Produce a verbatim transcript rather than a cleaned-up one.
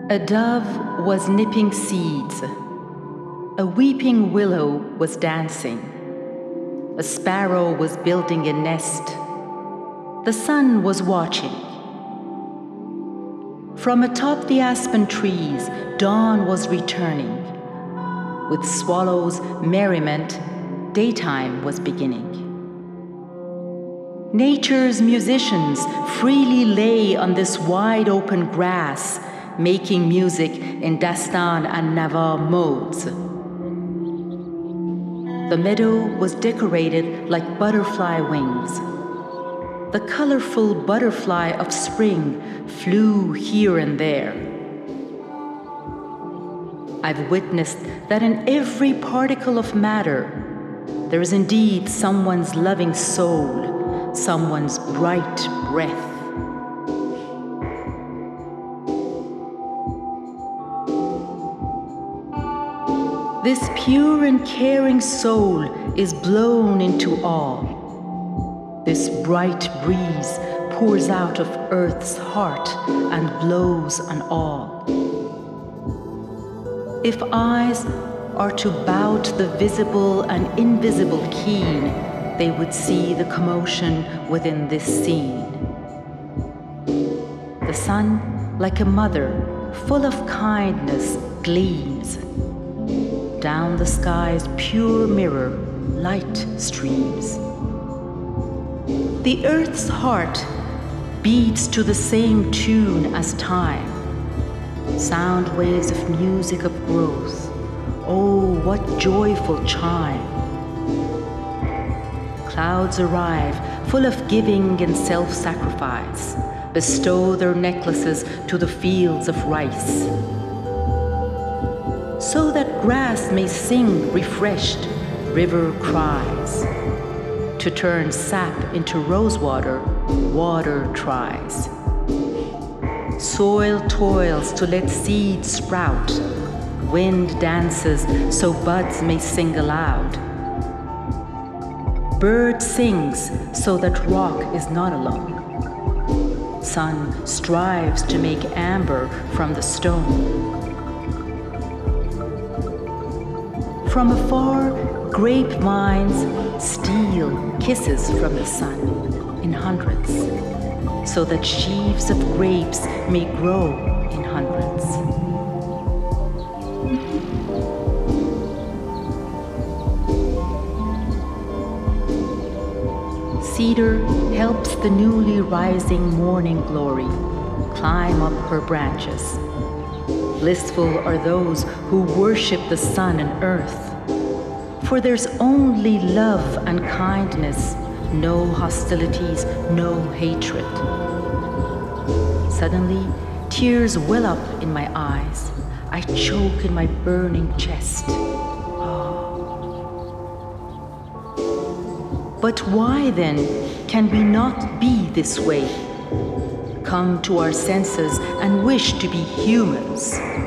A dove was nipping seeds. A weeping willow was dancing. A sparrow was building a nest. The sun was watching. From atop the aspen trees, dawn was returning. With swallows' merriment, daytime was beginning. Nature's musicians freely lay on this wide open grass, making music in Dastan and Nawa modes. The meadow was decorated like butterfly wings. The colorful butterfly of spring flew here and there. I've witnessed that in every particle of matter, there is indeed someone's loving soul, someone's bright breath. This pure and caring soul is blown into awe. This bright breeze pours out of earth's heart and blows on all. If eyes are to bout the visible and invisible keen, they would see the commotion within this scene. The sun, like a mother, full of kindness, gleams. Down the sky's pure mirror, light streams. The earth's heart beats to the same tune as time. Sound waves of music of growth. Oh, what joyful chime. Clouds arrive, full of giving and self-sacrifice, bestow their necklaces to the fields of rice. So that grass may sing refreshed, river cries. To turn sap into rosewater, water tries. Soil toils to let seeds sprout. Wind dances so buds may sing aloud. Bird sings so that rock is not alone. Sun strives to make amber from the stone. From afar, grapevines steal kisses from the sun in hundreds, so that sheaves of grapes may grow in hundreds. Cedar helps the newly rising morning glory climb up her branches. Blissful are those who worship the sun and earth, for there's only love and kindness, no hostilities, no hatred. Suddenly, tears well up in my eyes. I choke in my burning chest. Oh. But why then can we not be this way? Come to our senses and wish to be humans.